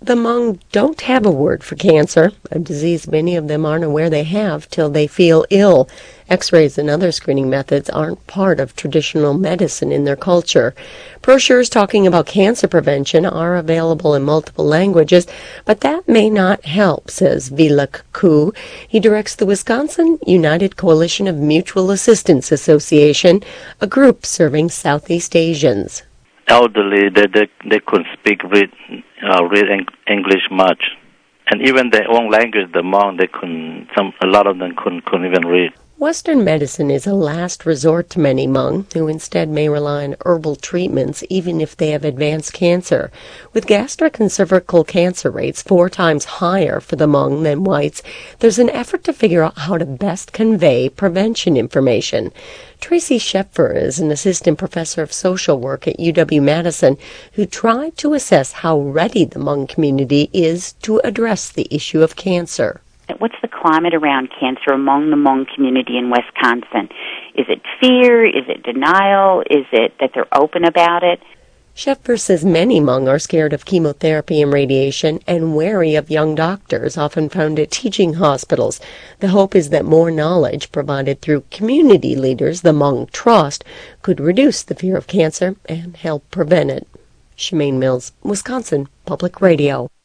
The Hmong don't have a word for cancer, a disease many of them aren't aware they have till they feel ill. X-rays and other screening methods aren't part of traditional medicine in their culture. Brochures talking about cancer prevention are available in multiple languages, but that may not help, says Vilak Koo. He directs the Wisconsin United Coalition of Mutual Assistance Association, a group serving Southeast Asians. Elderly, they couldn't speak read English much, and even their own language, the Hmong, a lot of them couldn't even read. Western medicine is a last resort to many Hmong, who instead may rely on herbal treatments even if they have advanced cancer. With gastric and cervical cancer rates 4 times higher for the Hmong than whites, there's an effort to figure out how to best convey prevention information. Tracy Sheffer is an assistant professor of social work at UW-Madison who tried to assess how ready the Hmong community is to address the issue of cancer. What's the climate around cancer among the Hmong community in Wisconsin? Is it fear? Is it denial? Is it that they're open about it? Sheffer says many Hmong are scared of chemotherapy and radiation and wary of young doctors, often found at teaching hospitals. The hope is that more knowledge provided through community leaders the Hmong trust could reduce the fear of cancer and help prevent it. Shemaine Mills, Wisconsin Public Radio.